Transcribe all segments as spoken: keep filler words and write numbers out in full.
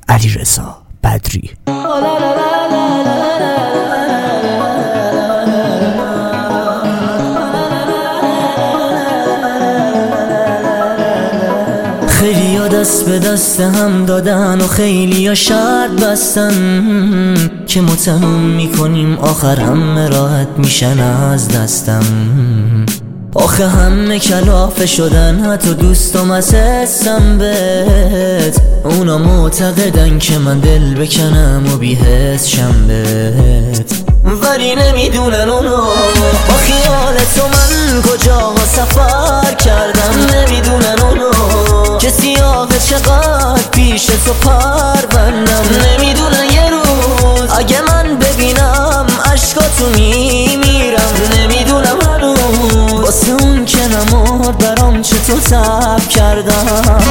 علیرضا بدری. خیلی ها دست به دست هم دادن و خیلی ها شرط بستن که ما تموم میکنیم آخر همه راحت میشن از دستم. آخه همه کلافه شدن حتی دوستم از حسم بهت. اونا معتقدن که من دل بکنم و بی حس شم بهت، ولی نمیدونن اونا با خیال تو من کجا سفر کردم. نمیدونن اونا که سیاه چقدر پیش تو پروندم. نمیدونن یه روز اگه من ببینم عشقاتو میمیرم. نمیدونم هنوز واسه اون که نمرد برام چطور صبر کردم.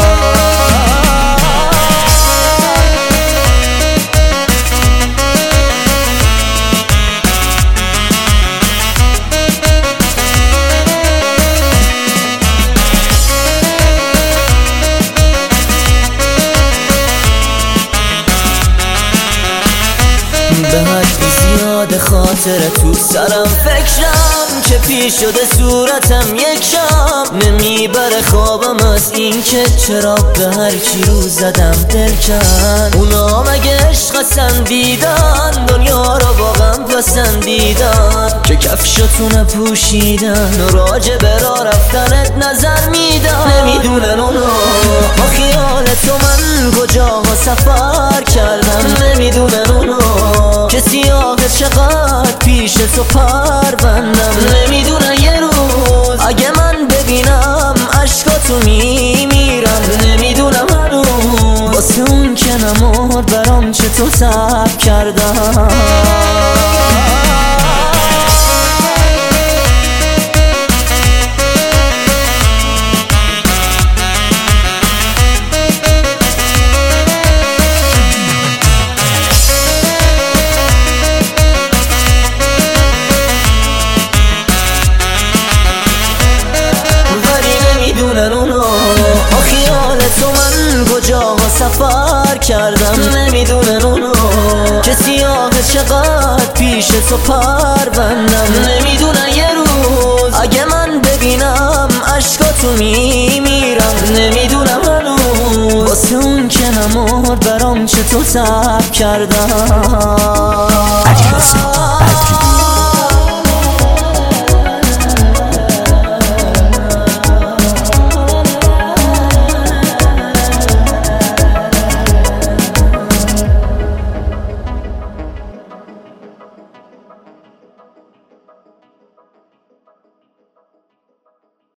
به حد زیاد خاطر تو سرم فکرم که پیش شده صورتم یک شم. نمیبره خوابم از این که چرا به هر کی رو زدم دل کن. اونا مگه عشق پسندیدن دنیا رو واقعا پسندیدن که کفشاتو نپوشیدن و راجع به راه رفتنت نظر میدن. نمیدونن اونا با خیال تو من کجا سفر کردم. نمیدونن اونا که سیاه چقدر پیش تو پروندم. نمیدونن یه روز اگه من ببینم عشقاتو میمیرم. نمیدونم هنوز واسه اون که نمرد برام چطور صبر کردم. با خیال تو من کجا سفر کردم. نمیدونن اونا که سیاه چقدر پیش تو پروندم. نمیدونن یه روز اگه من ببینم عشقاتو میمیرم. نمیدونم هنوز واسه اون که نمرد برام چطور صبر کردم. علیرضا بدری.